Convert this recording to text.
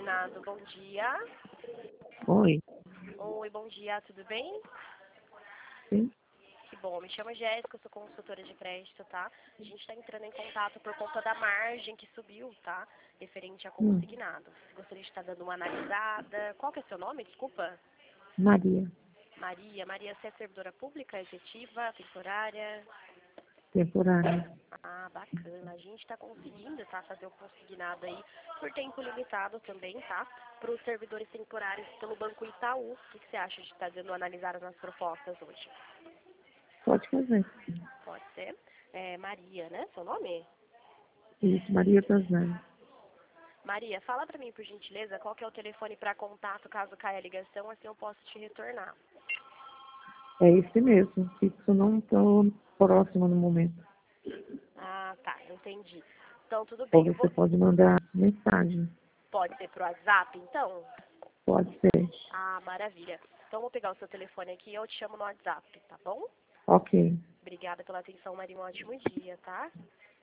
consignado. Bom dia. Oi. Oi, bom dia, tudo bem? Sim. Que bom, me chamo Jéssica, eu sou consultora de crédito, tá? A gente está entrando em contato por conta da margem que subiu, tá? Referente a consignado. Gostaria de estar dando uma analisada. Qual que é seu nome, desculpa? Maria. Maria, você é servidora pública, efetiva, temporária? Temporária. Ah, bacana. A gente está conseguindo, tá, fazer o consignado aí por tempo limitado também, tá? Para os servidores temporários pelo Banco Itaú. O que você acha de estar dando analisar as propostas hoje? Pode fazer. Pode ser. É Maria, né? Seu nome? Isso, Maria Tazani. Maria, fala para mim, por gentileza, qual que é o telefone para contato caso caia a ligação, assim eu posso te retornar. É esse mesmo. Fixo não estou próximo no momento. Ah, tá, entendi. Então, tudo Ou bem. você pode mandar mensagem. Pode ser pro WhatsApp, então? Pode ser. Ah, maravilha. Então, vou pegar o seu telefone aqui e eu te chamo no WhatsApp, tá bom? Ok. Obrigada pela atenção, Maria. Um ótimo dia, tá?